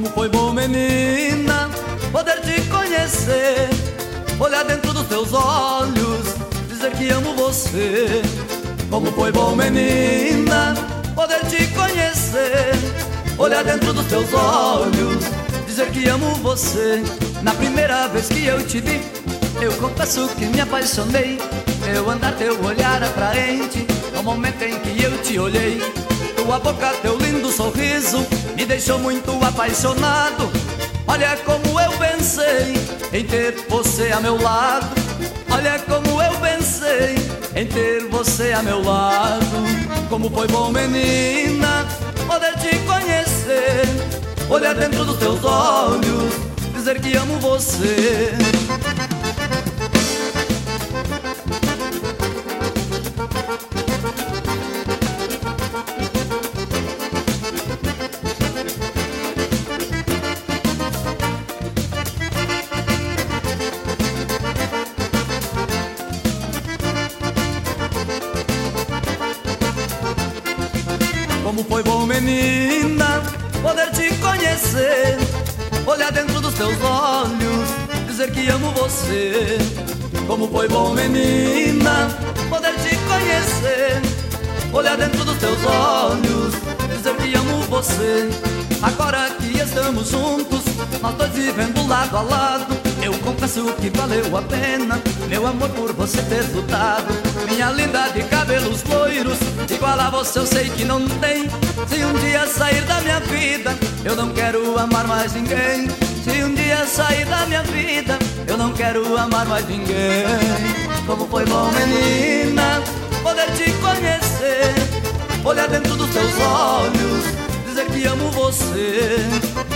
Como foi bom, menina, poder te conhecer, olhar dentro dos teus olhos, dizer que amo você. Como foi bom, menina, poder te conhecer, olhar dentro dos teus olhos, dizer que amo você. Na primeira vez que eu te vi, eu confesso que me apaixonei. Teu andar, teu olhar atraente, no momento em que eu te olhei. Tua boca, teu lindo sorriso, me deixou muito apaixonado. Olha como eu pensei em ter você a meu lado. Olha como eu pensei em ter você a meu lado. Como foi bom, menina, poder te conhecer, olhar dentro dos teus olhos, dizer que amo você. Como foi bom, menina, poder te conhecer, olhar dentro dos teus olhos, dizer que amo você. Como foi bom, menina, poder te conhecer, olhar dentro dos teus olhos, dizer que amo você. Agora que estamos juntos, nós dois vivendo lado a lado, eu confesso que valeu a pena, meu amor, por você ter lutado. Minha linda de cabelos loiros, igual a você eu sei que não tem. Se um dia sair da minha vida, eu não quero amar mais ninguém. Se um dia sair da minha vida, eu não quero amar mais ninguém. Como foi bom, menina, poder te conhecer, olhar dentro dos teus olhos, dizer que amo você.